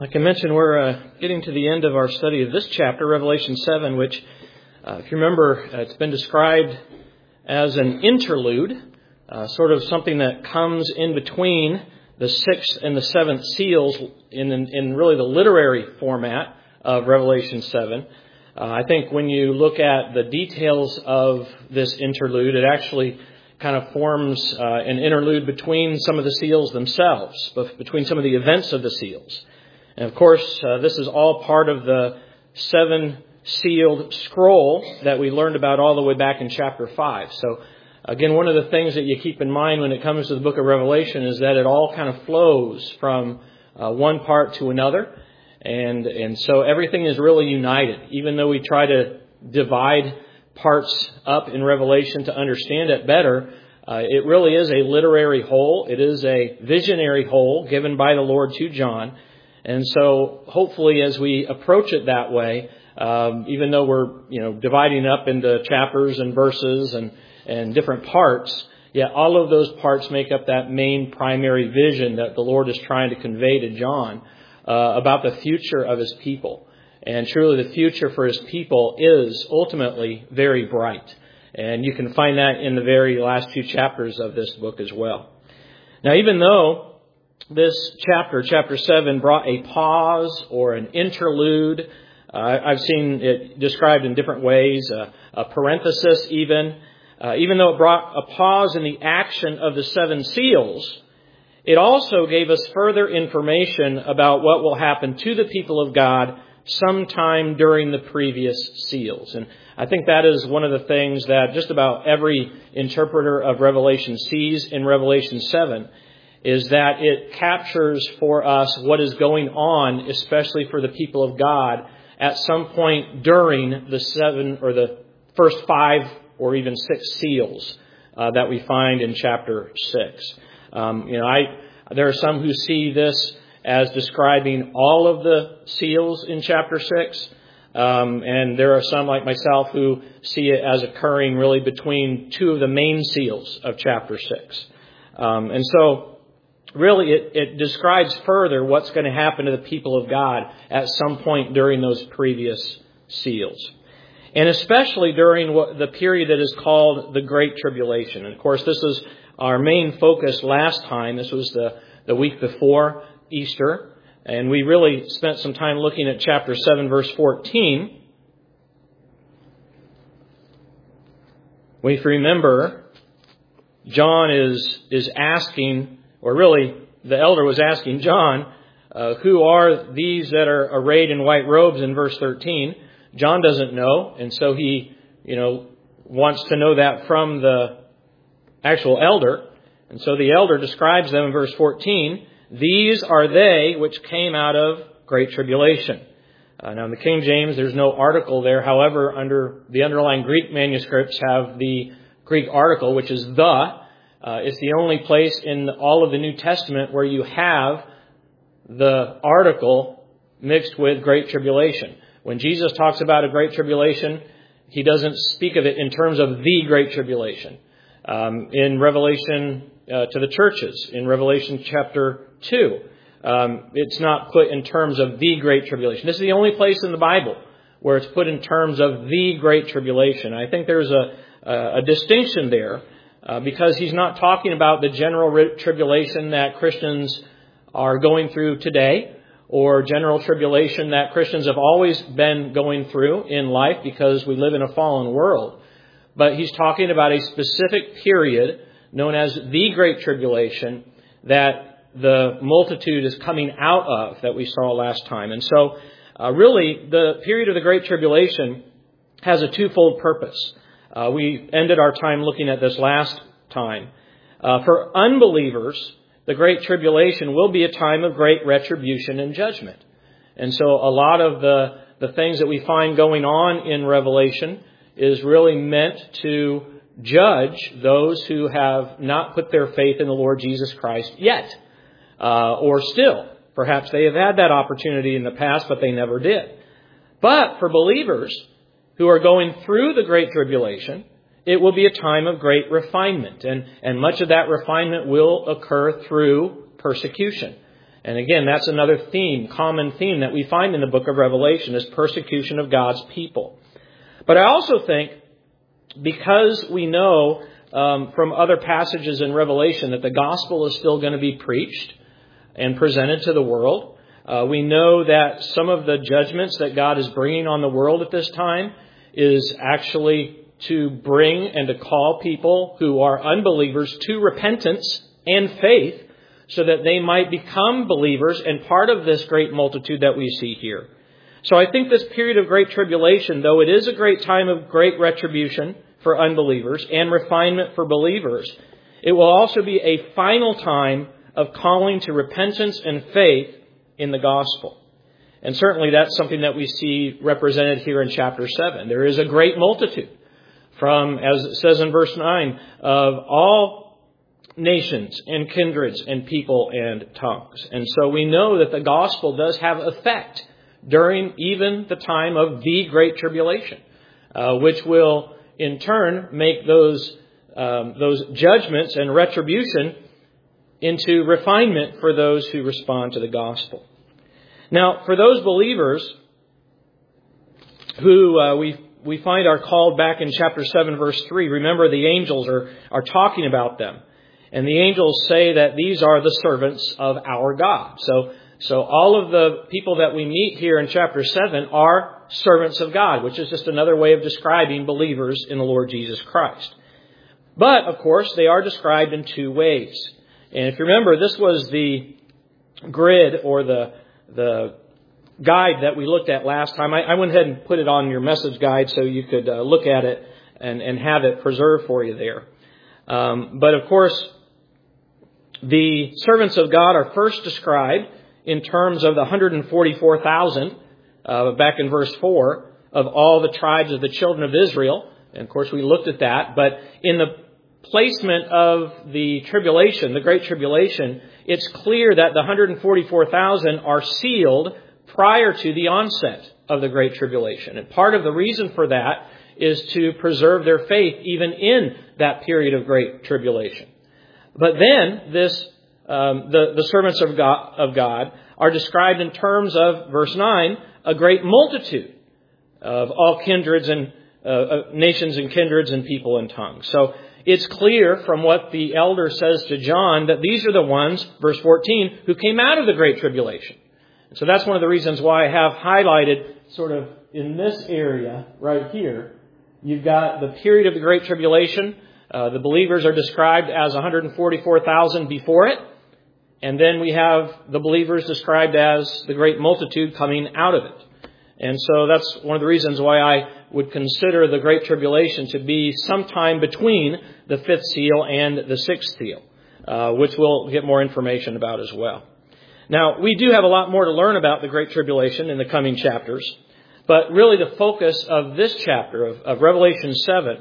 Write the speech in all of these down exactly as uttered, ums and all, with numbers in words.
Like I mentioned, we're uh, getting to the end of our study of this chapter, Revelation seven, which, uh, if you remember, uh, it's been described as an interlude, uh, sort of something that comes in between the sixth and the seventh seals in, in, in really the literary format of Revelation seven. Uh, I think when you look at the details of this interlude, it actually kind of forms uh, an interlude between some of the seals themselves, between some of the events of the seals. And of course, uh, this is all part of the seven-sealed scroll that we learned about all the way back in chapter five. So, again, one of the things that you keep in mind when it comes to the book of Revelation is that it all kind of flows from uh, one part to another. And, and so everything is really united. Even though we try to divide parts up in Revelation to understand it better, uh, it really is a literary whole. It is a visionary whole given by the Lord to John. And so hopefully as we approach it that way, um, even though we're, you know, dividing up into chapters and verses and, and different parts, yet all of those parts make up that main primary vision that the Lord is trying to convey to John uh, about the future of His people. And truly the future for His people is ultimately very bright. And you can find that in the very last few chapters of this book as well. Now, even though this chapter, chapter seven, brought a pause or an interlude. Uh, I've seen it described in different ways, uh, a parenthesis even. Uh, even though it brought a pause in the action of the seven seals, it also gave us further information about what will happen to the people of God sometime during the previous seals. And I think that is one of the things that just about every interpreter of Revelation sees in Revelation seven, is that it captures for us what is going on, especially for the people of God, at some point during the seven or the first five or even six seals uh, that we find in chapter six. Um, you know, I there are some who see this as describing all of the seals in chapter six, um, and there are some like myself who see it as occurring really between two of the main seals of chapter six. Um, and so Really, it, it describes further what's going to happen to the people of God at some point during those previous seals. And especially during what, the period that is called the Great Tribulation. And of course, this is our main focus last time. This was the, the week before Easter. And we really spent some time looking at chapter seven, verse fourteen. If you remember, John is, is asking... Or really, the elder was asking John, uh, who are these that are arrayed in white robes in verse thirteen? John doesn't know, and so he, you know, wants to know that from the actual elder. And so the elder describes them in verse fourteen. These are they which came out of great tribulation. Uh, now in the King James, there's no article there. However, under the underlying Greek manuscripts have the Greek article, which is the. Uh, it's the only place in all of the New Testament where you have the article mixed with great tribulation. When Jesus talks about a great tribulation, He doesn't speak of it in terms of the great tribulation. Um, in Revelation uh, to the churches, in Revelation chapter two, um, it's not put in terms of the great tribulation. This is the only place in the Bible where it's put in terms of the great tribulation. I think there's a, a, a distinction there. Uh, because he's not talking about the general re- tribulation that Christians are going through today, or general tribulation that Christians have always been going through in life because we live in a fallen world. But he's talking about a specific period known as the Great Tribulation that the multitude is coming out of that we saw last time. And so uh, really the period of the Great Tribulation has a twofold purpose. Uh, we ended our time looking at this last time. Uh, for unbelievers, the Great Tribulation will be a time of great retribution and judgment. And so a lot of the, the things that we find going on in Revelation is really meant to judge those who have not put their faith in the Lord Jesus Christ yet. Uh, or still, perhaps they have had that opportunity in the past, but they never did. But for believers who are going through the Great Tribulation, it will be a time of great refinement. And, and much of that refinement will occur through persecution. And again, that's another theme, common theme that we find in the book of Revelation is persecution of God's people. But I also think because we know um, from other passages in Revelation that the gospel is still going to be preached and presented to the world, uh, we know that some of the judgments that God is bringing on the world at this time is actually to bring and to call people who are unbelievers to repentance and faith so that they might become believers and part of this great multitude that we see here. So I think this period of great tribulation, though it is a great time of great retribution for unbelievers and refinement for believers, it will also be a final time of calling to repentance and faith in the gospel. And certainly that's something that we see represented here in chapter seven. There is a great multitude from, as it says in verse nine, of all nations and kindreds and people and tongues. And so we know that the gospel does have effect during even the time of the Great Tribulation, uh, which will in turn make those um, those judgments and retribution into refinement for those who respond to the gospel. Now, for those believers who uh, we we find are called back in chapter seven, verse three, remember the angels are are talking about them. And the angels say that these are the servants of our God. So, so all of the people that we meet here in chapter seven are servants of God, which is just another way of describing believers in the Lord Jesus Christ. But, of course, they are described in two ways. And if you remember, this was the grid or the, the guide that we looked at last time. I, I went ahead and put it on your message guide so you could uh, look at it and, and have it preserved for you there. Um, but, of course, the servants of God are first described in terms of the one hundred forty-four thousand, uh, back in verse four, of all the tribes of the children of Israel. And, of course, we looked at that. But in the placement of the tribulation, the Great Tribulation, it's clear that the one hundred forty-four thousand are sealed prior to the onset of the Great Tribulation. And part of the reason for that is to preserve their faith even in that period of Great Tribulation. But then this, um, the, the servants of God, of God are described in terms of, verse nine, a great multitude of all kindreds and uh, uh, nations and kindreds and people and tongues. So it's clear from what the elder says to John that these are the ones, verse fourteen, who came out of the Great Tribulation. And so that's one of the reasons why I have highlighted sort of in this area right here. You've got the period of the Great Tribulation. Uh, the believers are described as one hundred forty-four thousand before it. And then we have the believers described as the great multitude coming out of it. And so that's one of the reasons why I would consider the Great Tribulation to be sometime between the fifth seal and the sixth seal, uh, which we'll get more information about as well. Now, we do have a lot more to learn about the Great Tribulation in the coming chapters. But really the focus of this chapter of, of Revelation seven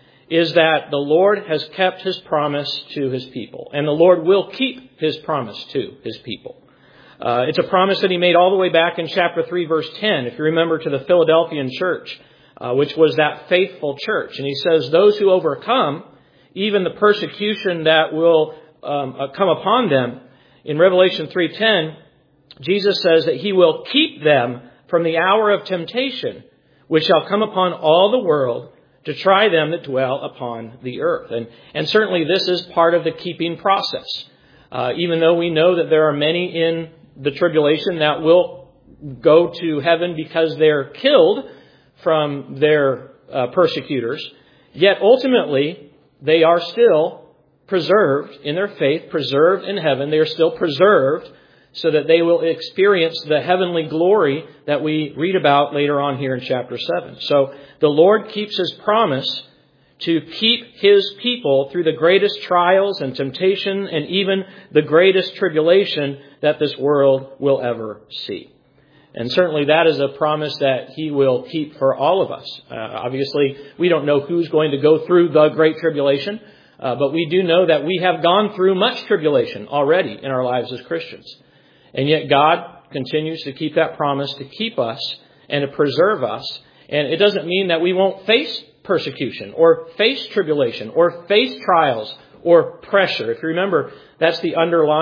is that the Lord has kept His promise to His people. And the Lord will keep His promise to His people. Uh, it's a promise that He made all the way back in chapter three, verse ten, if you remember, to the Philadelphian church, uh, which was that faithful church. And He says, those who overcome, even the persecution that will um, uh, come upon them, in Revelation three ten, Jesus says that He will keep them from the hour of temptation, which shall come upon all the world to try them that dwell upon the earth. And, and certainly this is part of the keeping process. Uh, even though we know that there are many in the tribulation that will go to heaven because they're killed from their uh, persecutors, yet ultimately they are still preserved in their faith, preserved in heaven. They are still preserved so that they will experience the heavenly glory that we read about later on here in chapter seven. So the Lord keeps His promise to keep His people through the greatest trials and temptation and even the greatest tribulation that this world will ever see. And certainly that is a promise that He will keep for all of us. Uh, obviously, we don't know who's going to go through the Great Tribulation, uh, but we do know that we have gone through much tribulation already in our lives as Christians. And yet God continues to keep that promise to keep us and to preserve us. And it doesn't mean that we won't face persecution or face tribulation or face trials or pressure. If you remember, that's the underlying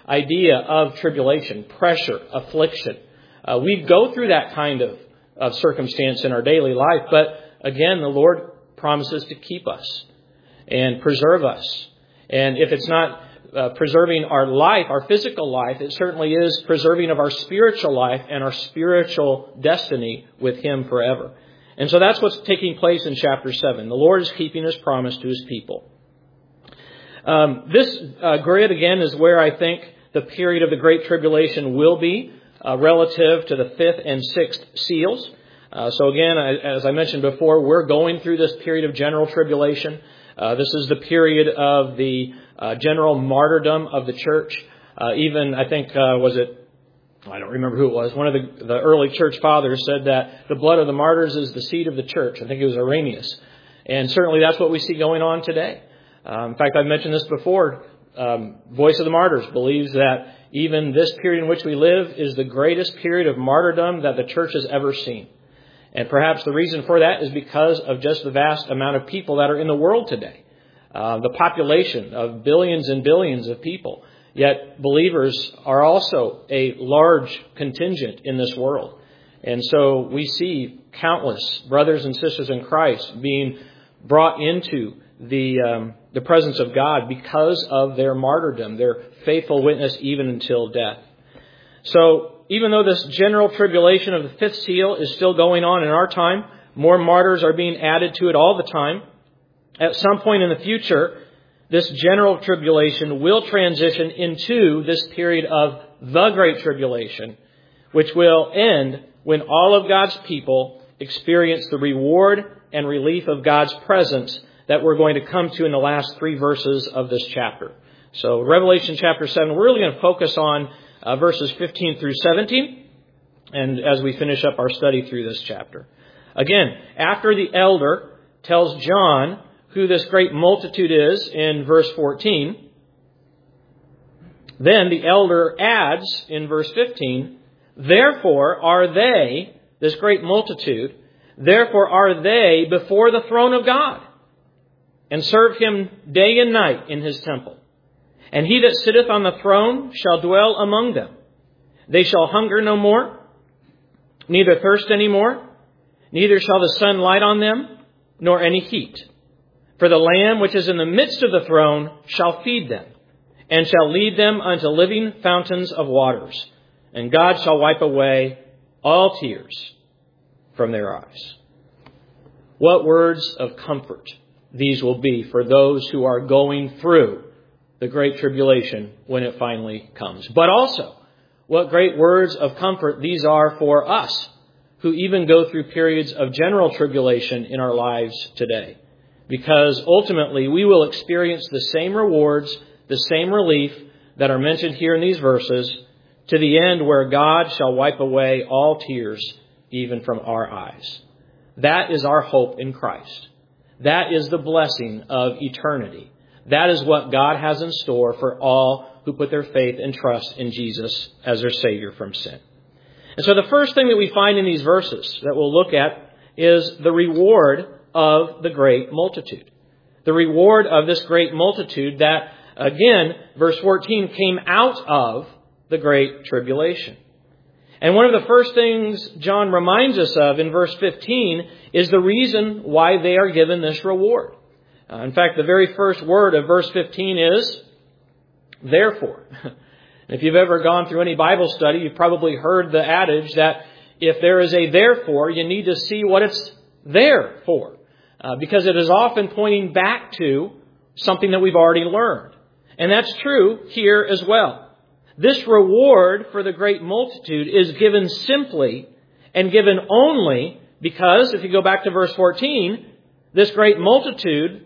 idea of tribulation, pressure, affliction. Uh, we go through that kind of, of circumstance in our daily life, but again, the Lord promises to keep us and preserve us. And if it's not uh, preserving our life, our physical life, it certainly is preserving of our spiritual life and our spiritual destiny with Him forever. And so that's what's taking place in chapter seven. The Lord is keeping His promise to His people. Um, this uh, grid, again, is where I think the period of the Great Tribulation will be uh, relative to the fifth and sixth seals. Uh, so again, I, as I mentioned before, we're going through this period of general tribulation. Uh, this is the period of the uh, general martyrdom of the church. Uh, even, I think, uh, was it, I don't remember who it was, one of the, the early church fathers said that the blood of the martyrs is the seed of the church. I think it was Irenaeus. And certainly that's what we see going on today. Um, in fact, I've mentioned this before. Um, Voice of the Martyrs believes that even this period in which we live is the greatest period of martyrdom that the church has ever seen. And perhaps the reason for that is because of just the vast amount of people that are in the world today. Uh, the population of billions and billions of people. Yet believers are also a large contingent in this world. And so we see countless brothers and sisters in Christ being brought into the um, the presence of God because of their martyrdom, their faithful witness even until death. So even though this general tribulation of the fifth seal is still going on in our time, more martyrs are being added to it all the time. At some point in the future, this general tribulation will transition into this period of the Great Tribulation, which will end when all of God's people experience the reward and relief of God's presence that we're going to come to in the last three verses of this chapter. So Revelation chapter seven, we're really going to focus on uh, verses fifteen through seventeen, and as we finish up our study through this chapter. Again, after the elder tells John who this great multitude is in verse fourteen, then the elder adds in verse fifteen, therefore are they, this great multitude, therefore are they before the throne of God, and serve Him day and night in His temple. And He that sitteth on the throne shall dwell among them. They shall hunger no more, neither thirst any more, neither shall the sun light on them, nor any heat. For the Lamb which is in the midst of the throne shall feed them, and shall lead them unto living fountains of waters. And God shall wipe away all tears from their eyes. What words of comfort these will be for those who are going through the Great Tribulation when it finally comes. But also, what great words of comfort these are for us who even go through periods of general tribulation in our lives today. Because ultimately we will experience the same rewards, the same relief that are mentioned here in these verses, to the end where God shall wipe away all tears, even from our eyes. That is our hope in Christ. That is the blessing of eternity. That is what God has in store for all who put their faith and trust in Jesus as their Savior from sin. And so the first thing that we find in these verses that we'll look at is the reward of the great multitude. The reward of this great multitude that, again, verse fourteen, came out of the Great Tribulation. And one of the first things John reminds us of in verse fifteen is the reason why they are given this reward. Uh, in fact, the very first word of verse fifteen is, therefore. If you've ever gone through any Bible study, you've probably heard the adage that if there is a therefore, you need to see what it's there for. Uh, because it is often pointing back to something that we've already learned. And that's true here as well. This reward for the great multitude is given simply and given only because, if you go back to verse fourteen, this great multitude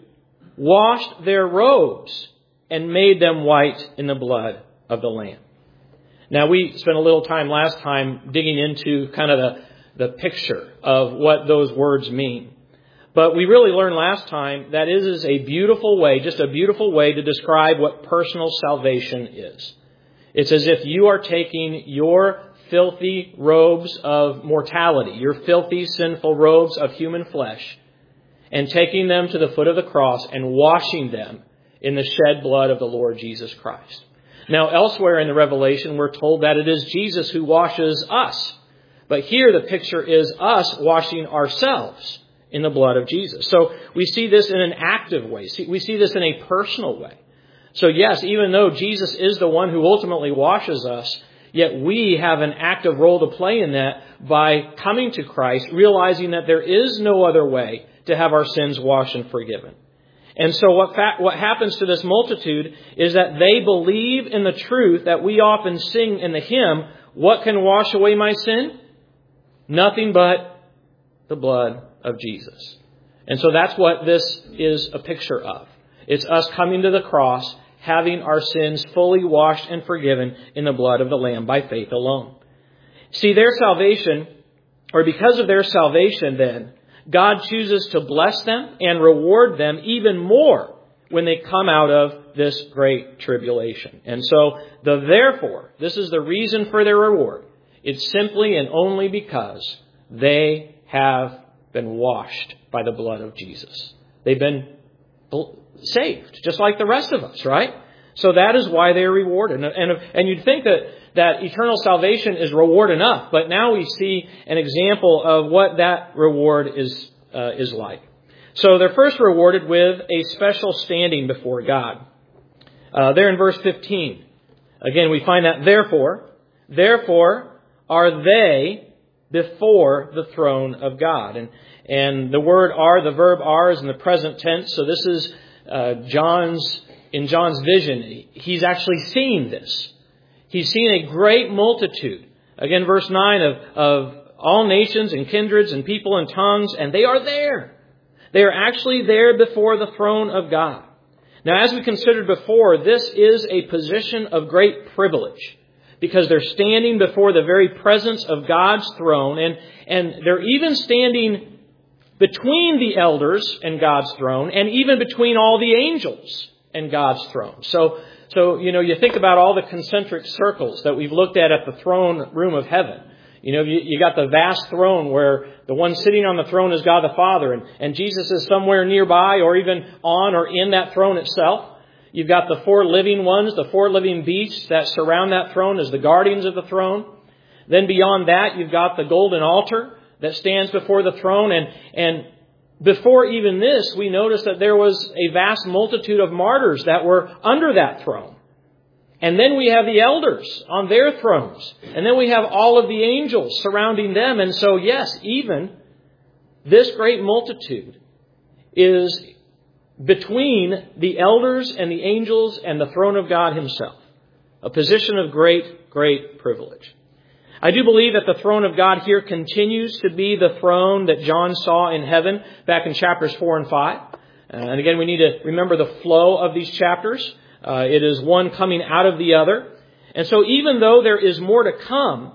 washed their robes and made them white in the blood of the Lamb. Now, we spent a little time last time digging into kind of the, the picture of what those words mean. But we really learned last time that it is a beautiful way, just a beautiful way to describe what personal salvation is. It's as if you are taking your filthy robes of mortality, your filthy, sinful robes of human flesh, and taking them to the foot of the cross and washing them in the shed blood of the Lord Jesus Christ. Now, elsewhere in the Revelation, we're told that it is Jesus who washes us. But here the picture is us washing ourselves in the blood of Jesus. So we see this in an active way. We see this in a personal way. So yes, even though Jesus is the one who ultimately washes us, yet we have an active role to play in that by coming to Christ, realizing that there is no other way to have our sins washed and forgiven. And so what fa- what happens to this multitude is that they believe in the truth that we often sing in the hymn, what can wash away my sin? Nothing but the blood of Jesus. And so that's what this is a picture of. It's us coming to the cross, having our sins fully washed and forgiven in the blood of the Lamb by faith alone. See, their salvation, or because of their salvation then, God chooses to bless them and reward them even more when they come out of this great tribulation. And so, the therefore, this is the reason for their reward. It's simply and only because they have been washed by the blood of Jesus. They've been saved, just like the rest of us, right? So that is why they are rewarded. And, and, and you'd think that, that eternal salvation is reward enough, but now we see an example of what that reward is, uh, is like. So they're first rewarded with a special standing before God. Uh, there in verse fifteen, again, we find that therefore, therefore are they before the throne of God. And, and the word are, the verb are, is in the present tense. So this is uh, John's, in John's vision, he's actually seeing this. He's seen a great multitude. Again, verse nine, of, of all nations and kindreds and people and tongues, and they are there. They are actually there before the throne of God. Now, as we considered before, this is a position of great privilege, because they're standing before the very presence of God's throne, and, and they're even standing between the elders and God's throne, and even between all the angels and God's throne. So, so you know, you think about all the concentric circles that we've looked at at the throne room of heaven. You know, you, you got the vast throne where the one sitting on the throne is God the Father, and, and Jesus is somewhere nearby or even on or in that throne itself. You've got the four living ones, the four living beasts that surround that throne as the guardians of the throne. Then beyond that, you've got the golden altar that stands before the throne. And, and before even this, we notice that there was a vast multitude of martyrs that were under that throne. And then we have the elders on their thrones. And then we have all of the angels surrounding them. And so, yes, even this great multitude is between the elders and the angels and the throne of God himself. A position of great, great privilege. I do believe that the throne of God here continues to be the throne that John saw in heaven back in chapters four and five. And again, we need to remember the flow of these chapters. Uh, it is one coming out of the other. And so even though there is more to come,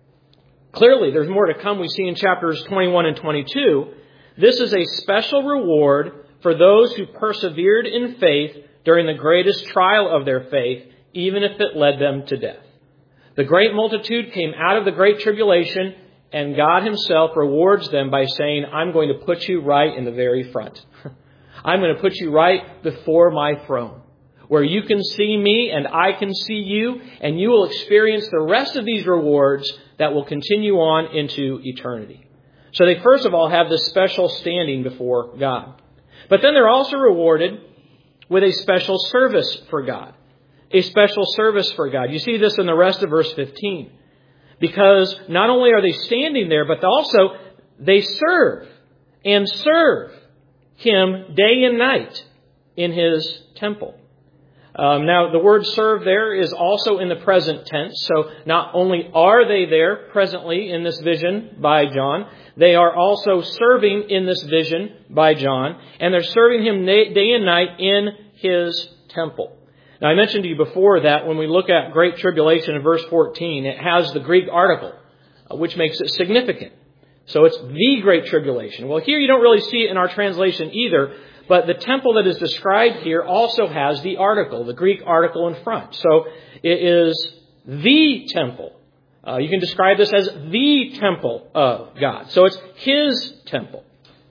clearly there's more to come we see in chapters twenty-one and twenty-two, this is a special reward for those who persevered in faith during the greatest trial of their faith, even if it led them to death. The great multitude came out of the great tribulation, and God himself rewards them by saying, I'm going to put you right in the very front. I'm going to put you right before my throne, where you can see me and I can see you, and you will experience the rest of these rewards that will continue on into eternity. So they first of all have this special standing before God. But then they're also rewarded with a special service for God. A special service for God. You see this in the rest of verse fifteen. Because not only are they standing there, but also they serve and serve him day and night in his temple. Um, now, the word serve there is also in the present tense. So not only are they there presently in this vision by John, they are also serving in this vision by John. And they're serving him day and night in his temple. Now, I mentioned to you before that when we look at Great Tribulation in verse fourteen, it has the Greek article, which makes it significant. So it's the Great Tribulation. Well, here you don't really see it in our translation either. But the temple that is described here also has the article, the Greek article in front. So it is the temple. Uh, you can describe this as the temple of God. So it's his temple.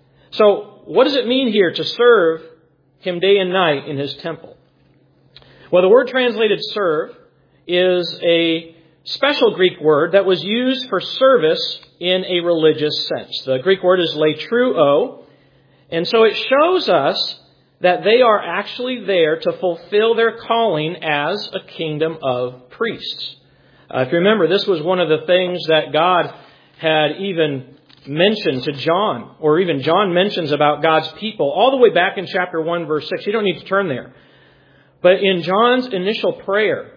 So what does it mean here to serve him day and night in his temple? Well, the word translated serve is a special Greek word that was used for service in a religious sense. The Greek word is latruo, and so it shows us that they are actually there to fulfill their calling as a kingdom of priests. Uh, if you remember, this was one of the things that God had even mentioned to John, or even John mentions about God's people, all the way back in chapter one, verse six. You don't need to turn there. But in John's initial prayer,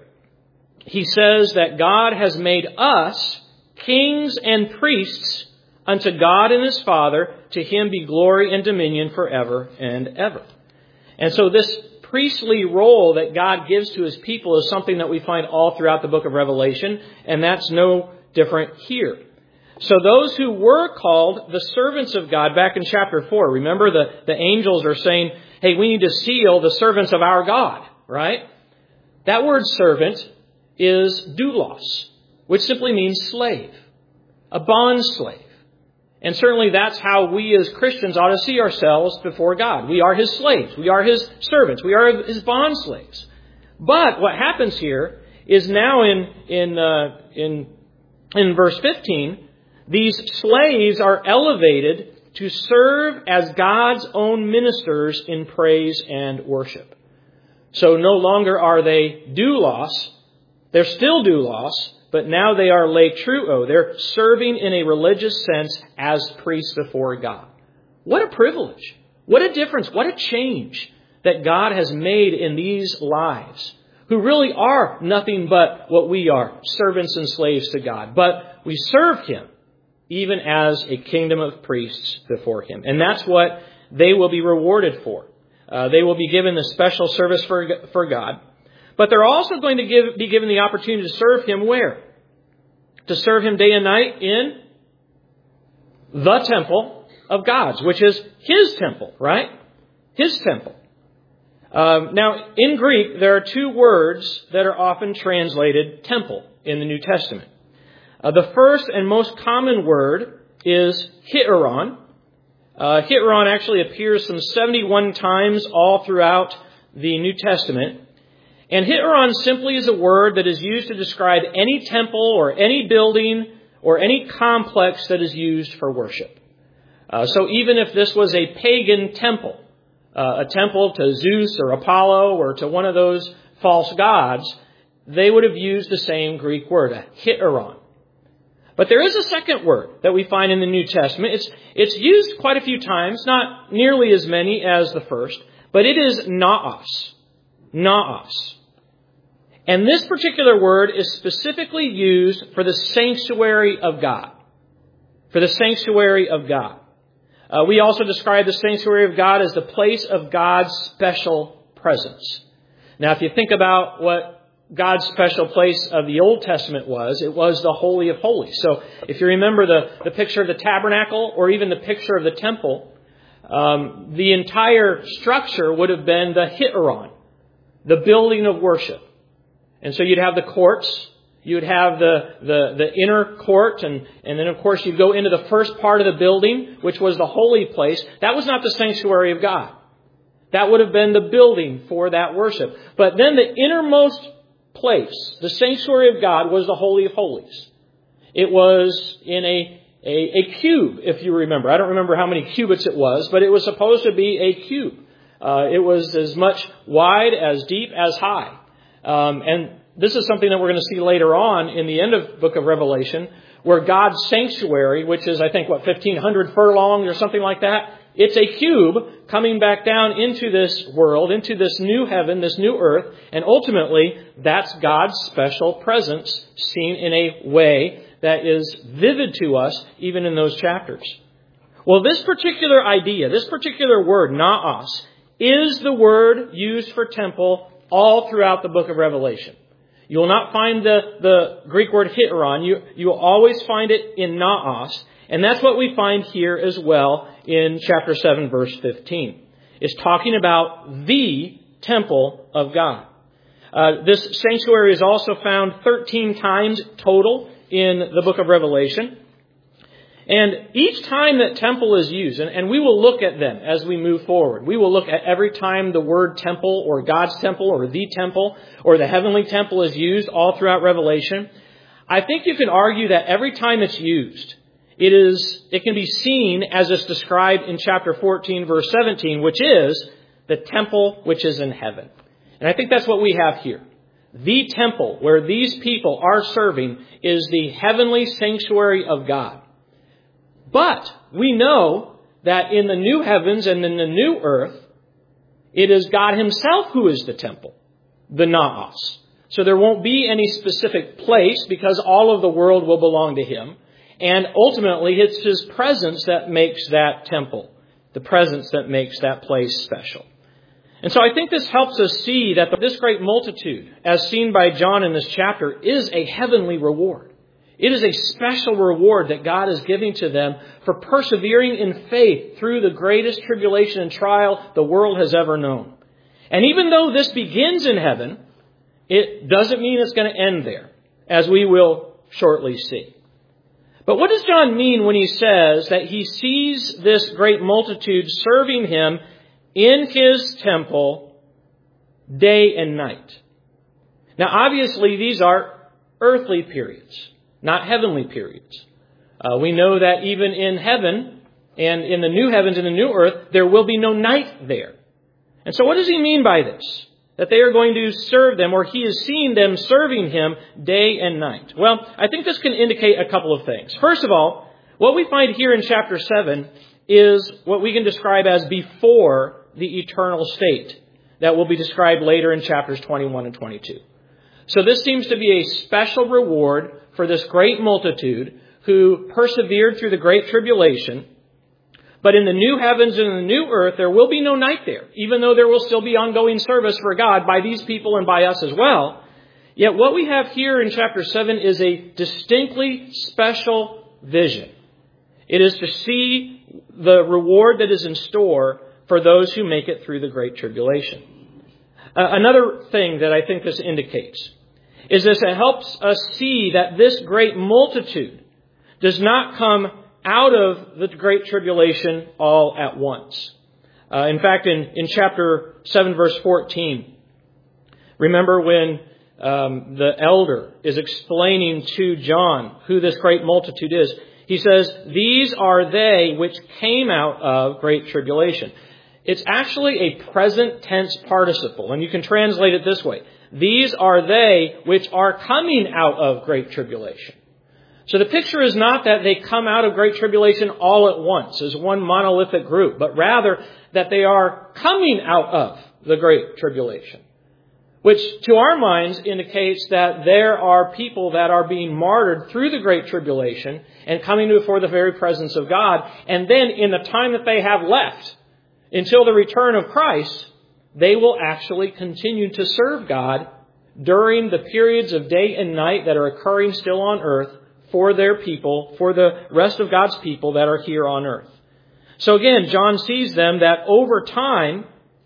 he says that God has made us kings and priests unto God and His Father. To Him be glory and dominion forever and ever. And so this priestly role that God gives to His people is something that we find all throughout the book of Revelation, and that's no different here. So those who were called the servants of God back in chapter four, remember the, the angels are saying, hey, we need to seal the servants of our God, right? That word servant is doulos, which simply means slave, a bond slave. And certainly that's how we as Christians ought to see ourselves before God. We are His slaves. We are His servants. We are His bond slaves. But what happens here is now in in uh, in in verse fifteen, these slaves are elevated to serve as God's own ministers in praise and worship. So no longer are they doulos. They're still doulos, but now they are latruo. They're serving in a religious sense as priests before God. What a privilege. What a difference. What a change that God has made in these lives, who really are nothing but what we are, servants and slaves to God. But we serve Him even as a kingdom of priests before Him. And that's what they will be rewarded for. Uh, they will be given the special service for, for God. But they're also going to give, be given the opportunity to serve Him where? To serve Him day and night in the temple of God's, which is His temple, right? His temple. Um, now, in Greek, there are two words that are often translated temple in the New Testament. Uh, the first and most common word is hieron. Uh, hieron actually appears some seventy-one times all throughout the New Testament. And hieron simply is a word that is used to describe any temple or any building or any complex that is used for worship. Uh, so even if this was a pagan temple, uh, a temple to Zeus or Apollo or to one of those false gods, they would have used the same Greek word, a hieron. But there is a second word that we find in the New Testament. It's, it's used quite a few times, not nearly as many as the first, but it is naos. Naos. And this particular word is specifically used for the sanctuary of God. For the sanctuary of God. Uh, we also describe the sanctuary of God as the place of God's special presence. Now, if you think about what God's special place of the Old Testament was, it was the Holy of Holies. So if you remember the, the picture of the tabernacle or even the picture of the temple, um, the entire structure would have been the hieron, the building of worship. And so you'd have the courts, you would have the, the, the inner court, and, and then of course you'd go into the first part of the building, which was the holy place. That was not the sanctuary of God. That would have been the building for that worship. But then the innermost place, the sanctuary of God, was the Holy of Holies. It was in a, a, a cube, if you remember. I don't remember how many cubits it was, but it was supposed to be a cube. Uh, it was as much wide, as deep, as high. Um, and this is something that we're going to see later on in the end of the book of Revelation, where God's sanctuary, which is, I think, what, fifteen hundred furlongs or something like that, it's a cube coming back down into this world, into this new heaven, this new earth, and ultimately, that's God's special presence seen in a way that is vivid to us, even in those chapters. Well, this particular idea, this particular word, naos, is the word used for temple all throughout the book of Revelation. You will not find the, the Greek word hieron. You, you will always find it in naos. And that's what we find here as well in chapter seven, verse fifteen. It's talking about the temple of God. Uh, this sanctuary is also found thirteen times total in the book of Revelation. And each time that temple is used, and, and we will look at them as we move forward. We will look at every time the word temple or God's temple or the temple or the heavenly temple is used all throughout Revelation. I think you can argue that every time it's used, it is it can be seen as it's described in chapter fourteen, verse seventeen, which is the temple which is in heaven. And I think that's what we have here. The temple where these people are serving is the heavenly sanctuary of God. But we know that in the new heavens and in the new earth, it is God himself who is the temple, the naos. So there won't be any specific place because all of the world will belong to him. And ultimately, it's his presence that makes that temple, the presence that makes that place special. And so I think this helps us see that this great multitude, as seen by John in this chapter, is a heavenly reward. It is a special reward that God is giving to them for persevering in faith through the greatest tribulation and trial the world has ever known. And even though this begins in heaven, it doesn't mean it's going to end there, as we will shortly see. But what does John mean when he says that he sees this great multitude serving him in his temple day and night? Now, obviously, these are earthly periods, not heavenly periods. Uh, we know that even in heaven and in the new heavens and the new earth, there will be no night there. And so what does he mean by this? That they are going to serve them, or he is seeing them serving him day and night. Well, I think this can indicate a couple of things. First of all, what we find here in chapter seven is what we can describe as before the eternal state that will be described later in chapters twenty-one and twenty-two. So this seems to be a special reward for this great multitude who persevered through the great tribulation. But in the new heavens and in the new earth, there will be no night there, even though there will still be ongoing service for God by these people and by us as well. Yet what we have here in chapter seven is a distinctly special vision. It is to see the reward that is in store for those who make it through the great tribulation. Uh, another thing that I think this indicates is this: it helps us see that this great multitude does not come out of the great tribulation all at once. Uh, in fact, in, in chapter seven, verse fourteen, remember when um, the elder is explaining to John who this great multitude is. He says, "These are they which came out of great tribulation." It's actually a present tense participle, and you can translate it this way: these are they which are coming out of great tribulation. So the picture is not that they come out of great tribulation all at once as one monolithic group, but rather that they are coming out of the great tribulation, which to our minds indicates that there are people that are being martyred through the great tribulation and coming before the very presence of God. And then in the time that they have left until the return of Christ, they will actually continue to serve God during the periods of day and night that are occurring still on earth for their people, for the rest of God's people that are here on earth. So again, John sees them that over time,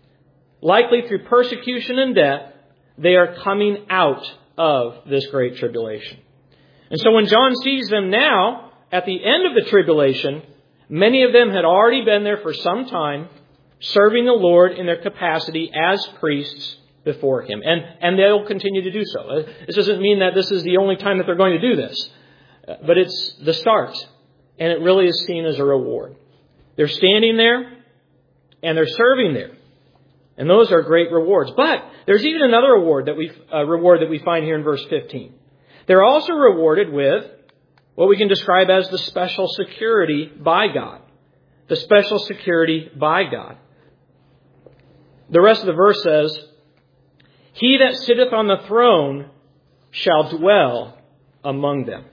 likely through persecution and death, they are coming out of this great tribulation. And so when John sees them now, at the end of the tribulation, many of them had already been there for some time, serving the Lord in their capacity as priests before Him. And, and they'll continue to do so. This doesn't mean that this is the only time that they're going to do this. But it's the start. And it really is seen as a reward. They're standing there and they're serving there. And those are great rewards. But there's even another reward that we uh, reward that we find here in verse fifteen. They're also rewarded with what we can describe as the special security by God. The special security by God. The rest of the verse says, "He that sitteth on the throne shall dwell among them."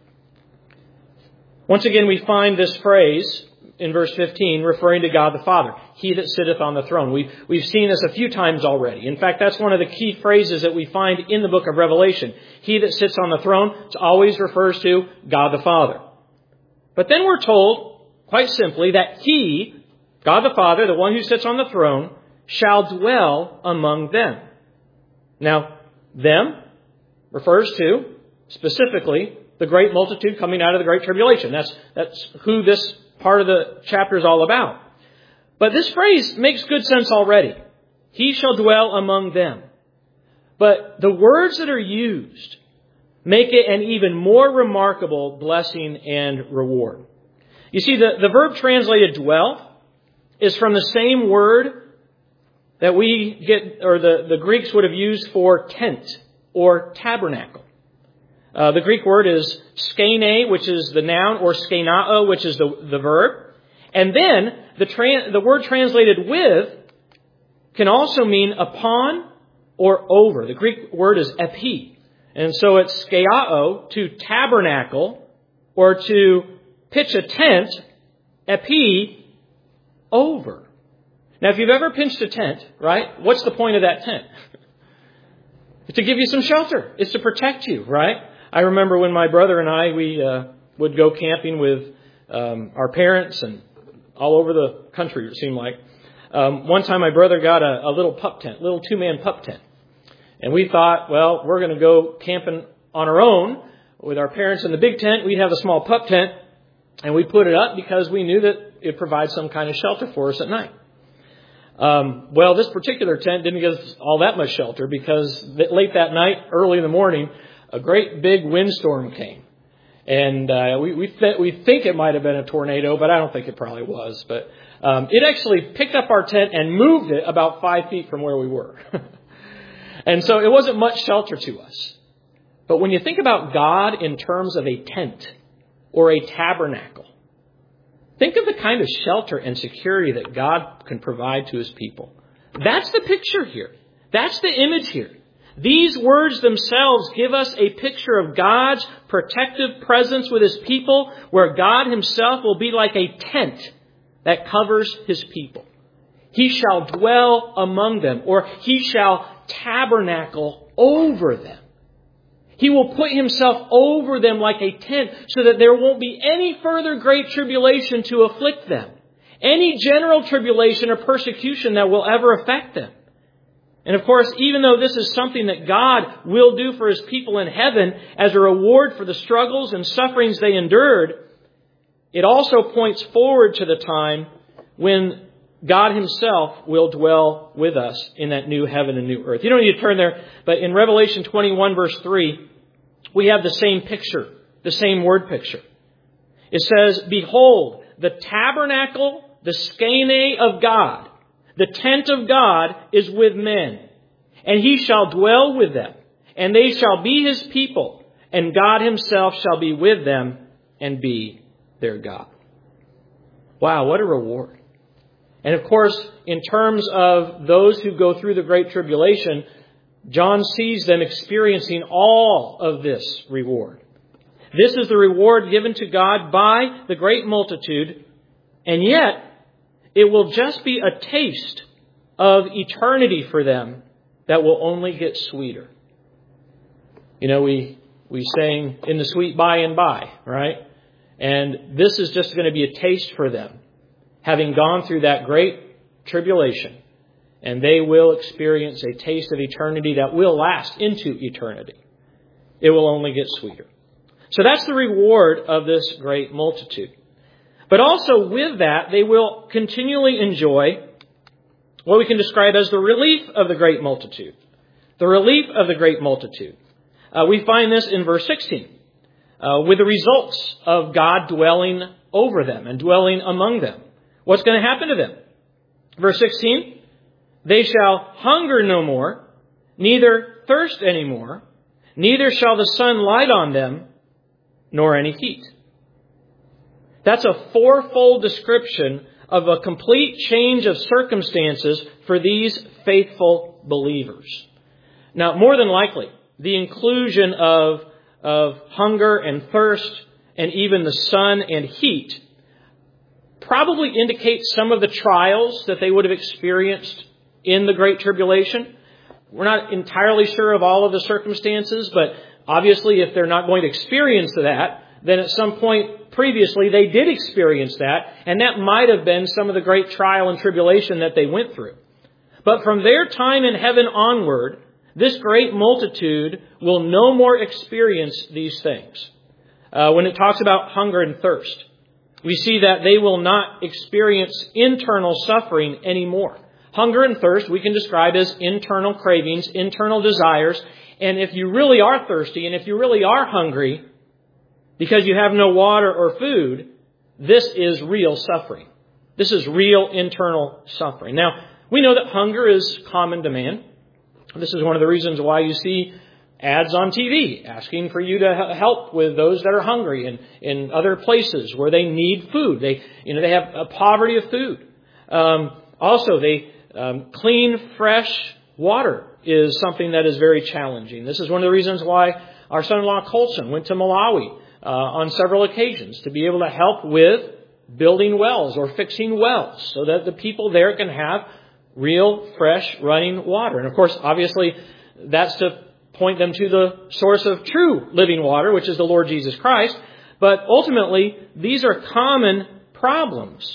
Once again, we find this phrase in verse fifteen referring to God the Father. He that sitteth on the throne. We've, we've seen this a few times already. In fact, that's one of the key phrases that we find in the book of Revelation. He that sits on the throne, it always refers to God the Father. But then we're told, quite simply, that He, God the Father, the one who sits on the throne, shall dwell among them. Now, them refers to, specifically, the great multitude coming out of the great tribulation. That's, that's who this part of the chapter is all about. But this phrase makes good sense already. He shall dwell among them. But the words that are used make it an even more remarkable blessing and reward. You see, the, the verb translated dwell is from the same word that we get, or the, the Greeks would have used for tent or tabernacle. Uh, the Greek word is skene, which is the noun, or skenao, which is the, the verb. And then the, tran- the word translated with can also mean upon or over. The Greek word is epi. And so it's skeao, to tabernacle, or to pitch a tent, epi, over. Now, if you've ever pinched a tent, right, what's the point of that tent? It's to give you some shelter. It's to protect you, right? I remember when my brother and I, we uh, would go camping with um, our parents and all over the country, it seemed like. Um, one time my brother got a, a little pup tent, little two-man pup tent. And we thought, well, we're going to go camping on our own with our parents in the big tent. We'd have a small pup tent, and we put it up because we knew that it provides some kind of shelter for us at night. Um, well, this particular tent didn't give us all that much shelter because late that night, early in the morning, a great big windstorm came. And uh, we we, th- we think it might have been a tornado, but I don't think it probably was. But um, it actually picked up our tent and moved it about five feet from where we were. And so it wasn't much shelter to us. But when you think about God in terms of a tent or a tabernacle, think of the kind of shelter and security that God can provide to His people. That's the picture here. That's the image here. These words themselves give us a picture of God's protective presence with His people, where God Himself will be like a tent that covers His people. He shall dwell among them, or He shall tabernacle over them. He will put Himself over them like a tent so that there won't be any further great tribulation to afflict them. Any general tribulation or persecution that will ever affect them. And of course, even though this is something that God will do for His people in heaven as a reward for the struggles and sufferings they endured, it also points forward to the time when God Himself will dwell with us in that new heaven and new earth. You don't need to turn there, but in Revelation twenty-one verse three, we have the same picture, the same word picture. It says, "Behold, the tabernacle, the skene of God, the tent of God is with men, and He shall dwell with them, and they shall be His people, and God Himself shall be with them and be their God." Wow, what a reward. And of course, in terms of those who go through the Great Tribulation, John sees them experiencing all of this reward. This is the reward given to God by the great multitude, and yet it will just be a taste of eternity for them that will only get sweeter. You know, we, we sang "In the Sweet By and By," right? And this is just going to be a taste for them, having gone through that great tribulation. And they will experience a taste of eternity that will last into eternity. It will only get sweeter. So that's the reward of this great multitude. But also with that, they will continually enjoy what we can describe as the relief of the great multitude. The relief of the great multitude. Uh, we find this in verse sixteen. Uh, with the results of God dwelling over them and dwelling among them. What's going to happen to them? Verse sixteen, "They shall hunger no more, neither thirst any more, neither shall the sun light on them, nor any heat." That's a fourfold description of a complete change of circumstances for these faithful believers. Now, more than likely, the inclusion of, of hunger and thirst and even the sun and heat probably indicates some of the trials that they would have experienced in the Great Tribulation. We're not entirely sure of all of the circumstances, but obviously if they're not going to experience that, then at some point previously they did experience that, and that might have been some of the great trial and tribulation that they went through. But from their time in heaven onward, this great multitude will no more experience these things. uh, when it talks about hunger and thirst. We see that they will not experience internal suffering anymore. Hunger and thirst we can describe as internal cravings, internal desires. And if you really are thirsty and if you really are hungry because you have no water or food, this is real suffering. This is real internal suffering. Now, we know that hunger is common demand. This is one of the reasons why you see ads on T V asking for you to help with those that are hungry and in other places where they need food. They, you know, they have a poverty of food. Um, also, they um, clean, fresh water is something that is very challenging. This is one of the reasons why our son-in-law Colson went to Malawi uh, on several occasions to be able to help with building wells or fixing wells so that the people there can have real, fresh, running water. And of course, obviously, that's to point them to the source of true living water, which is the Lord Jesus Christ. But ultimately, these are common problems.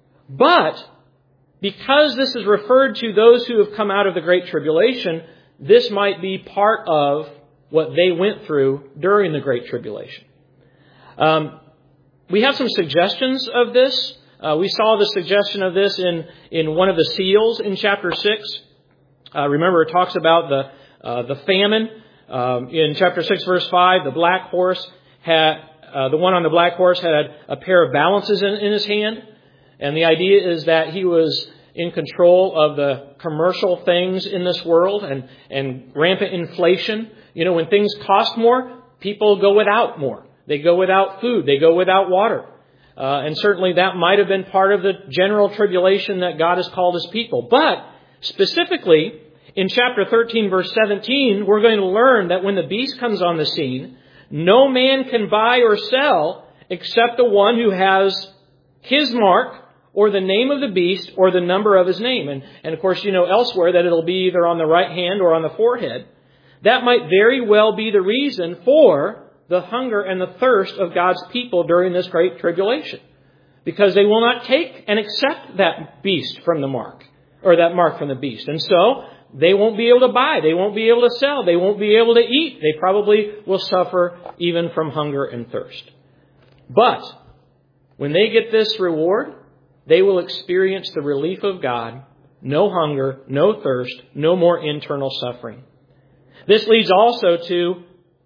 But because this is referred to those who have come out of the Great Tribulation, this might be part of what they went through during the Great Tribulation. Um, we have some suggestions of this. Uh, we saw the suggestion of this in, in one of the seals in chapter six. Uh, remember, it talks about the uh, the famine. Um, in chapter six, verse five, the black horse had, uh, the one on the black horse had a pair of balances in, in his hand. And the idea is that he was in control of the commercial things in this world and, and rampant inflation. You know, when things cost more, people go without more. They go without food. They go without water. Uh, and certainly that might have been part of the general tribulation that God has called His people. But specifically, in chapter thirteen, verse seventeen, we're going to learn that when the beast comes on the scene, no man can buy or sell except the one who has his mark or the name of the beast or the number of his name. And, and of course, you know elsewhere that it'll be either on the right hand or on the forehead. That might very well be the reason for the hunger and the thirst of God's people during this great tribulation. Because they will not take and accept that beast from the mark, or that mark from the beast. And so, they won't be able to buy. They won't be able to sell. They won't be able to eat. They probably will suffer even from hunger and thirst. But when they get this reward, they will experience the relief of God. No hunger, no thirst, no more internal suffering. This leads also to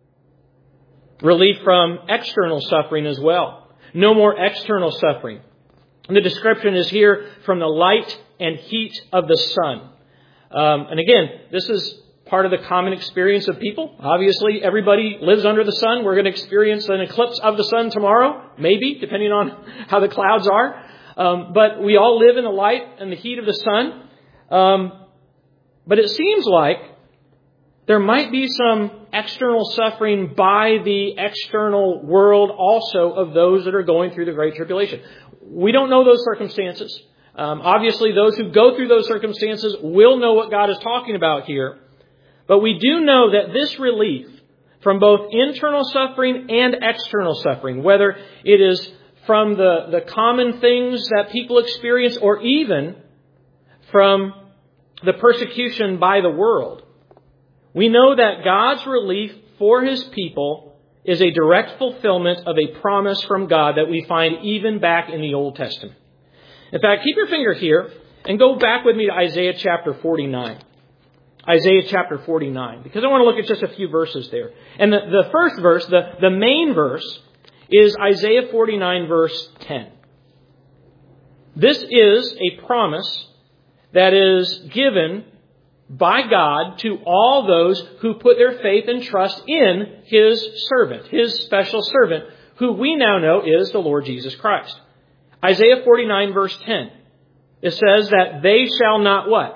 relief from external suffering as well. No more external suffering. And the description is here from the light and heat of the sun. Um, and again, this is part of the common experience of people. Obviously, everybody lives under the sun. We're going to experience an eclipse of the sun tomorrow, maybe, depending on how the clouds are. Um, but we all live in the light and the heat of the sun. Um, but it seems like there might be some external suffering by the external world also of those that are going through the Great Tribulation. We don't know those circumstances. Um, obviously, those who go through those circumstances will know what God is talking about here. But we do know that this relief from both internal suffering and external suffering, whether it is from the, the common things that people experience or even from the persecution by the world, we know that God's relief for His people is a direct fulfillment of a promise from God that we find even back in the Old Testament. In fact, keep your finger here and go back with me to Isaiah chapter forty-nine. Isaiah chapter forty-nine, because I want to look at just a few verses there. And the, the first verse, the, the main verse, is Isaiah forty-nine, verse ten. This is a promise that is given by God to all those who put their faith and trust in His servant, His special servant, who we now know is the Lord Jesus Christ. Isaiah forty-nine, verse ten. It says that they shall not what?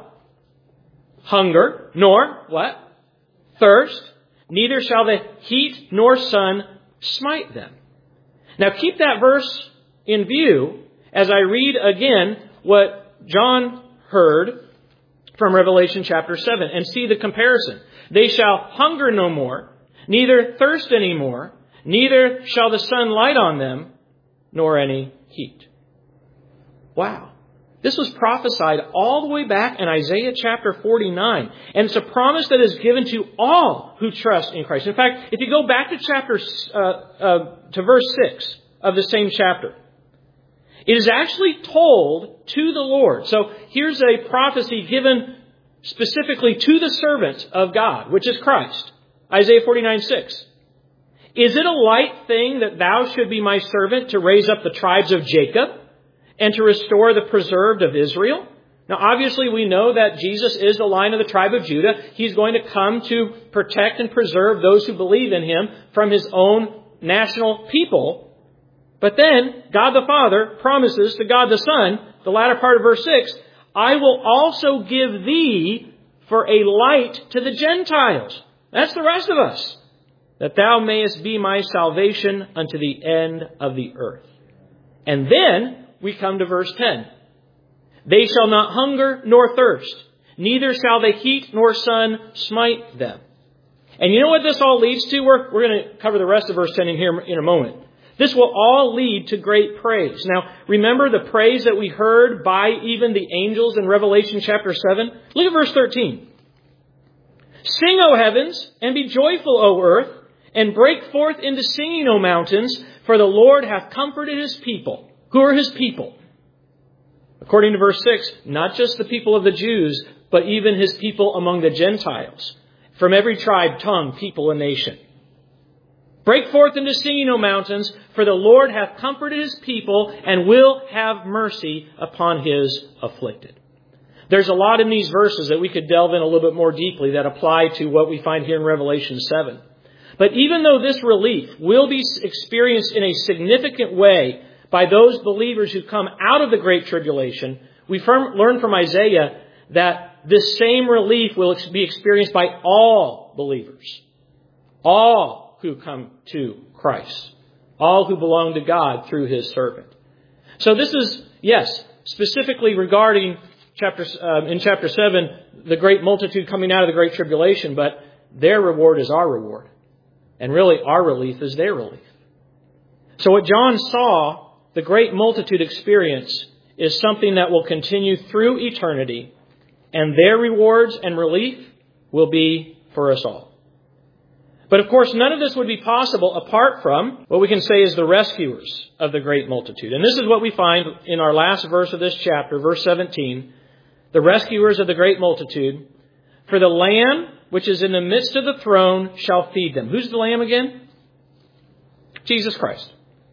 Hunger, nor what? Thirst, neither shall the heat nor sun smite them. Now keep that verse in view as I read again what John heard from Revelation chapter seven and see the comparison. They shall hunger no more, neither thirst any more, neither shall the sun light on them, nor any heat. Wow. This was prophesied all the way back in Isaiah chapter forty-nine. And it's a promise that is given to all who trust in Christ. In fact, if you go back to chapter, uh, uh, to verse six of the same chapter, it is actually told to the Lord. So here's a prophecy given specifically to the servant of God, which is Christ. Isaiah forty-nine six. Is it a light thing that thou should be my servant to raise up the tribes of Jacob and to restore the preserved of Israel? Now, obviously, we know that Jesus is the Lion of the tribe of Judah. He's going to come to protect and preserve those who believe in Him from His own national people. But then, God the Father promises to God the Son, the latter part of verse six, I will also give thee for a light to the Gentiles. That's the rest of us. That thou mayest be my salvation unto the end of the earth. And then we come to verse ten. They shall not hunger nor thirst, neither shall the heat nor sun smite them. And you know what this all leads to? We're, we're going to cover the rest of verse ten in here in a moment. This will all lead to great praise. Now, remember the praise that we heard by even the angels in Revelation chapter seven? Look at verse thirteen. Sing, O heavens, and be joyful, O earth, and break forth into singing, O mountains, for the Lord hath comforted His people. Who are His people? According to verse six, not just the people of the Jews, but even His people among the Gentiles, from every tribe, tongue, people, and nation. Break forth into singing, O mountains, for the Lord hath comforted His people and will have mercy upon His afflicted. There's a lot in these verses that we could delve in a little bit more deeply that apply to what we find here in Revelation seven. But even though this relief will be experienced in a significant way by those believers who come out of the Great Tribulation, we learn from Isaiah that this same relief will be experienced by all believers. All who come to Christ. All who belong to God through His servant. So this is, yes, specifically regarding chapter, uh, in chapter seven, the great multitude coming out of the Great Tribulation, but their reward is our reward. And really, our relief is their relief. So what John saw, the great multitude experience, is something that will continue through eternity. And their rewards and relief will be for us all. But of course, none of this would be possible apart from what we can say is the rescuers of the great multitude. And this is what we find in our last verse of this chapter, verse seventeen. The rescuers of the great multitude. For the Lamb which is in the midst of the throne shall feed them. Who's the Lamb again? Jesus Christ.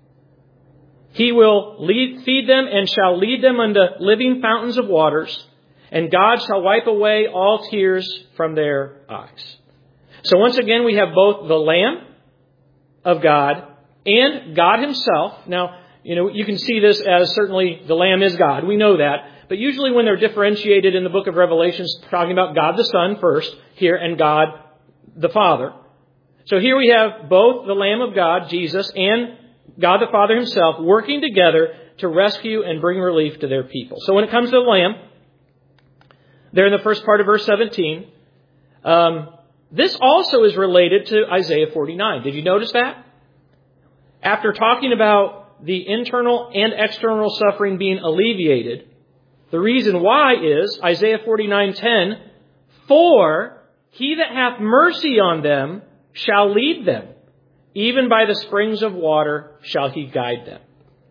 He will lead, feed them and shall lead them unto living fountains of waters, and God shall wipe away all tears from their eyes. So once again, we have both the Lamb of God and God Himself. Now, you know, you can see this as certainly the Lamb is God. We know that. But usually when they're differentiated in the book of Revelation, it's talking about God the Son first here and God the Father. So here we have both the Lamb of God, Jesus, and God the Father Himself working together to rescue and bring relief to their people. So when it comes to the Lamb, there in the first part of verse seventeen, um, this also is related to Isaiah forty-nine. Did you notice that? After talking about the internal and external suffering being alleviated, the reason why is Isaiah forty-nine ten, for he that hath mercy on them shall lead them, even by the springs of water shall he guide them.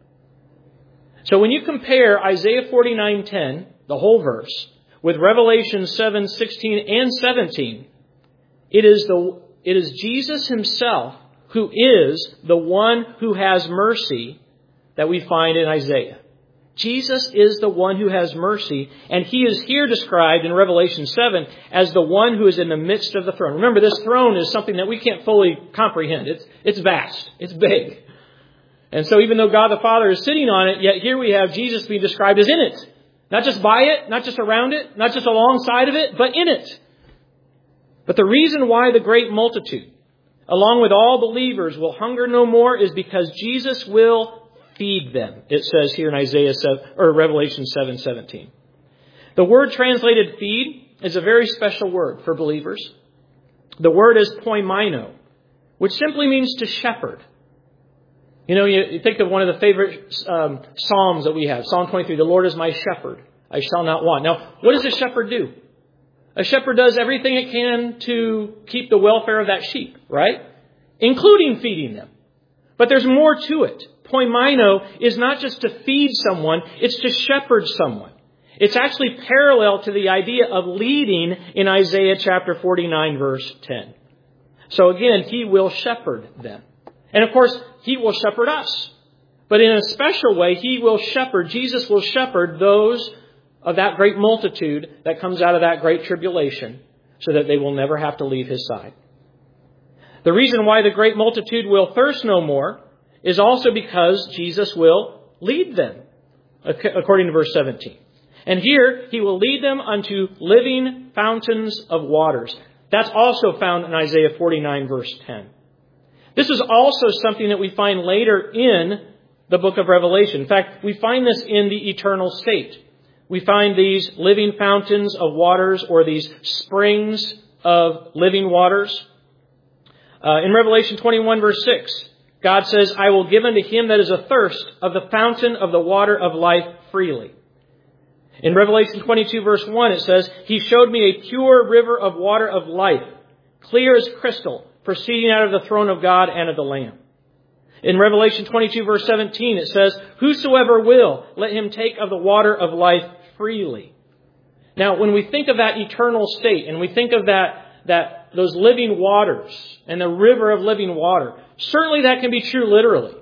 So when you compare Isaiah forty-nine ten, the whole verse, with Revelation seven sixteen and seventeen, it is the it is Jesus Himself who is the one who has mercy that we find in Isaiah. Jesus is the one who has mercy, and He is here described in Revelation seven as the one who is in the midst of the throne. Remember, this throne is something that we can't fully comprehend. It's, it's vast. It's big. And so even though God the Father is sitting on it, yet here we have Jesus being described as in it. Not just by it, not just around it, not just alongside of it, but in it. But the reason why the great multitude, along with all believers, will hunger no more is because Jesus will feed them. It says here in Isaiah seven, or Revelation seven seventeen. The word translated feed is a very special word for believers. The word is poimino, which simply means to shepherd. You know, you, you think of one of the favorite um, Psalms that we have, Psalm twenty-three, the Lord is my shepherd, I shall not want. Now, what does a shepherd do? A shepherd does everything it can to keep the welfare of that sheep, right? Including feeding them. But there's more to it. Poimino is not just to feed someone, it's to shepherd someone. It's actually parallel to the idea of leading in Isaiah chapter forty-nine, verse ten. So again, He will shepherd them. And of course, He will shepherd us. But in a special way, He will shepherd, Jesus will shepherd those of that great multitude that comes out of that great tribulation so that they will never have to leave His side. The reason why the great multitude will thirst no more is also because Jesus will lead them, according to verse seventeen. And here, He will lead them unto living fountains of waters. That's also found in Isaiah forty-nine, verse ten. This is also something that we find later in the book of Revelation. In fact, we find this in the eternal state. We find these living fountains of waters, or these springs of living waters. Uh, in Revelation twenty-one, verse six, God says, I will give unto him that is athirst of the fountain of the water of life freely. In Revelation twenty-two, verse one, it says, He showed me a pure river of water of life, clear as crystal, proceeding out of the throne of God and of the Lamb. In Revelation twenty-two, verse seventeen, it says, Whosoever will, let him take of the water of life freely. Now, when we think of that eternal state, and we think of that, that those living waters and the river of living water, certainly that can be true literally.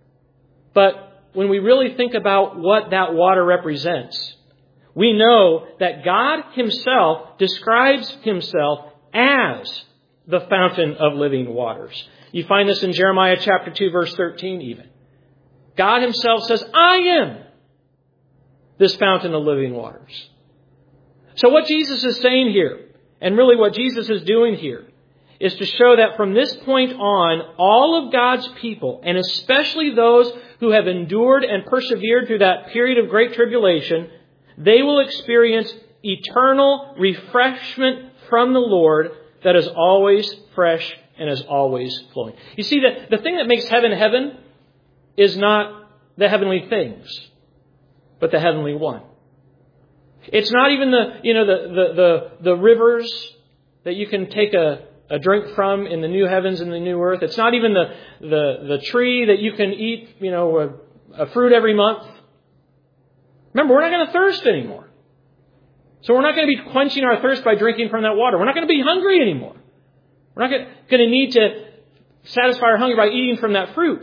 But when we really think about what that water represents, we know that God Himself describes Himself as the fountain of living waters. You find this in Jeremiah chapter two, verse thirteen even. God Himself says, I am this fountain of living waters. So what Jesus is saying here, and really what Jesus is doing here, is to show that from this point on, all of God's people, and especially those who have endured and persevered through that period of great tribulation, they will experience eternal refreshment from the Lord that is always fresh and is always flowing. You see, the, the thing that makes heaven heaven is not the heavenly things, but the heavenly one. It's not even the, you know, the, the, the, the rivers that you can take a, a drink from in the new heavens and the new earth. It's not even the, the, the tree that you can eat, you know, a, a fruit every month. Remember, we're not going to thirst anymore. So we're not going to be quenching our thirst by drinking from that water. We're not going to be hungry anymore. We're not going to need to satisfy our hunger by eating from that fruit.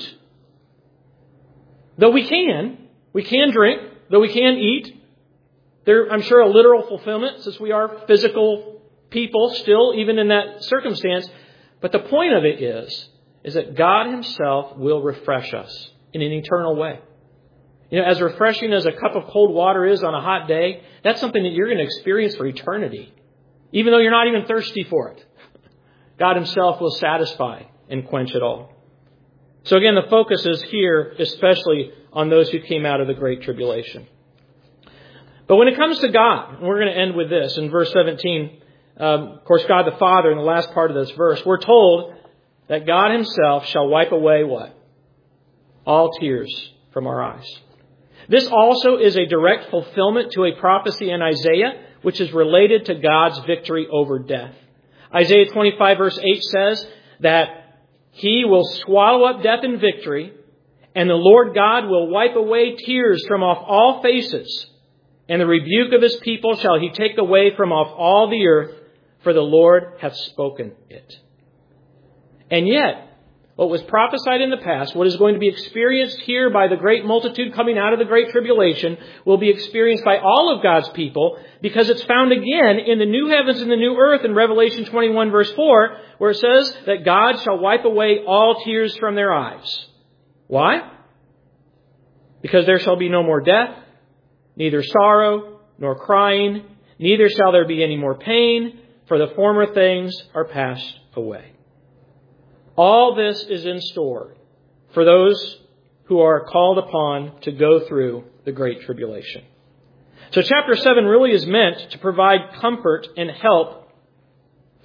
Though we can. We can drink. Though we can eat. There, I'm sure, a literal fulfillment, since we are physical people still, even in that circumstance. But the point of it is, is that God Himself will refresh us in an eternal way. You know, as refreshing as a cup of cold water is on a hot day, that's something that you're going to experience for eternity. Even though you're not even thirsty for it. God Himself will satisfy and quench it all. So again, the focus is here, especially on those who came out of the Great Tribulation. But when it comes to God, and we're going to end with this in verse seventeen, um, of course, God the Father, in the last part of this verse, we're told that God Himself shall wipe away what? All tears from our eyes. This also is a direct fulfillment to a prophecy in Isaiah, which is related to God's victory over death. Isaiah twenty-five verse eight says that He will swallow up death in victory, and the Lord God will wipe away tears from off all faces, and the rebuke of His people shall He take away from off all the earth, for the Lord hath spoken it. And yet, what was prophesied in the past, what is going to be experienced here by the great multitude coming out of the Great Tribulation, will be experienced by all of God's people, because it's found again in the new heavens and the new earth in Revelation twenty-one verse four, where it says that God shall wipe away all tears from their eyes. Why? Because there shall be no more death, neither sorrow nor crying, neither shall there be any more pain, for the former things are passed away. All this is in store for those who are called upon to go through the Great Tribulation. So chapter seven really is meant to provide comfort and help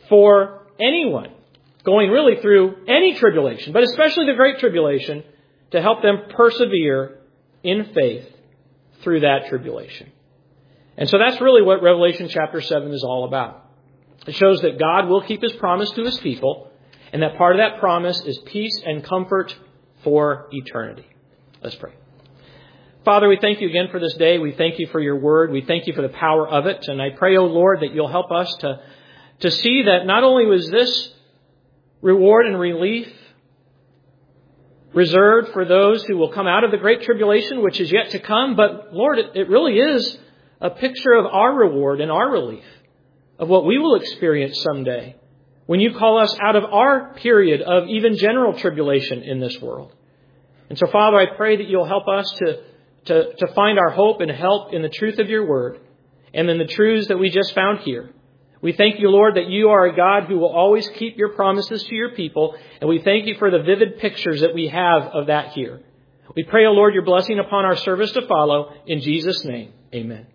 for anyone going really through any tribulation, but especially the Great Tribulation, to help them persevere in faith through that tribulation. And so that's really what Revelation chapter seven is all about. It shows that God will keep His promise to His people, and that part of that promise is peace and comfort for eternity. Let's pray. Father, we thank You again for this day. We thank You for Your word. We thank You for the power of it. And I pray, O Lord, that You'll help us to, to see that not only was this reward and relief reserved for those who will come out of the great tribulation, which is yet to come, but Lord, it, it really is a picture of our reward and our relief, of what we will experience someday when You call us out of our period of even general tribulation in this world. And so, Father, I pray that You'll help us to, to, to find our hope and help in the truth of Your word and in the truths that we just found here. We thank You, Lord, that You are a God who will always keep Your promises to Your people, and we thank You for the vivid pictures that we have of that here. We pray, O Lord, Your blessing upon our service to follow. In Jesus' name, amen.